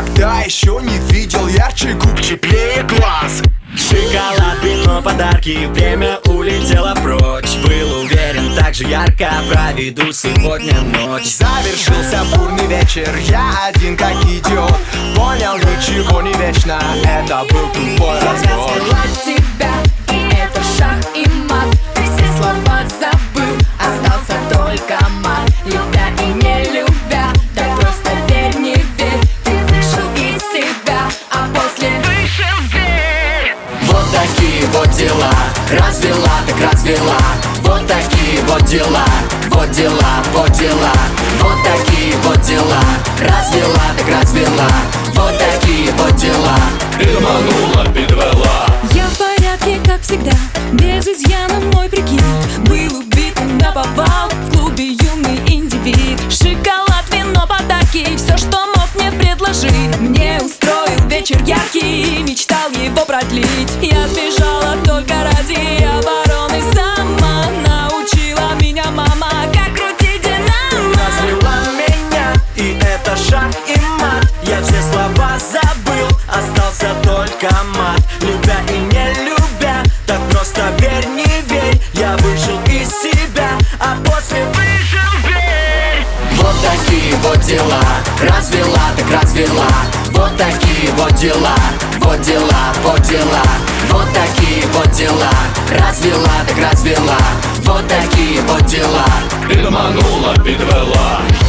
никогда еще не видел ярче губ, теплее глаз. Шоколад, вино, подарки, время улетело прочь. Был уверен, так же ярко проведу сегодня ночь. Завершился бурный вечер, я один как идиот. Понял, ничего не вечно, это был тупой развод. Я развела тебя, и это шах и мат. Ты все слова забыл, остался только мат. Любя и не любя, да просто верь, не верь. Ты вышел из себя, а после вышел верь. Вот такие вот дела, развела так развела. Вот такие вот дела, вот дела, вот дела. Вот такие вот дела, развела так развела. Вот такие вот дела, Підманула, підвела. Я в порядке, как всегда, без изъяна мой прикид. Был убит наповал в клубе юный индивид. Шоколад, вино, подарки, все, что мог мне предложить. Мне устроил вечер яркий, мечтал его продлить. Я сбежала только ради обороны сама. Научила меня мама, как крутить динамо. развела меня, и это шах и мат. Я все слова забыл, остался только мат. Любя и не любя, так просто верь, не верь. Я вышел из себя, а после вышел верь. Вот такие вот дела, развела так развела. Вот такие вот дела, вот дела, вот дела. Вот такие вот дела, развела так развела. Вот такие вот дела, Підманула, підвела.